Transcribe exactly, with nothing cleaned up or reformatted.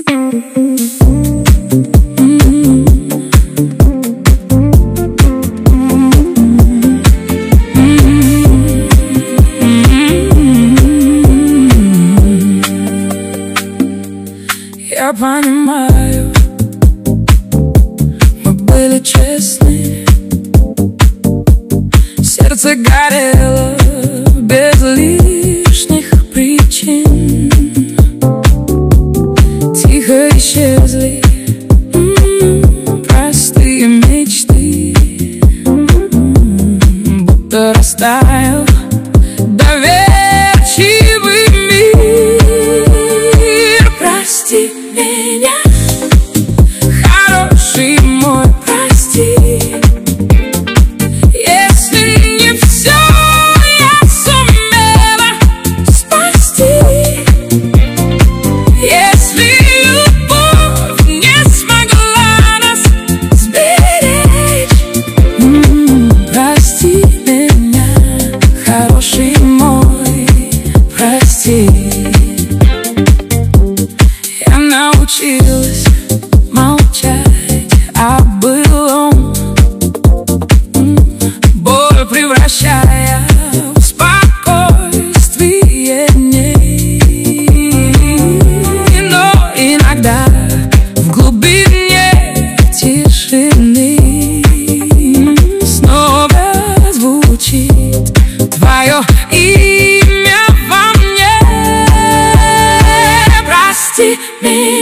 Я понимаю, мы были честны, сердце горело без лишних причин. Тихо исчезли м-м, простые мечты, м-м, будто растаял доверчивый мир. Прости меня, хороший мой, прости, если не все я сумела спасти, если любовь не смогла нас сберечь. М-м, прости меня, хороший мой, прости. Я научилась молчать о былом, боль превращая в спокойствие дней. Но иногда в глубине тишины снова звучит твое имя во мне. Прости меня,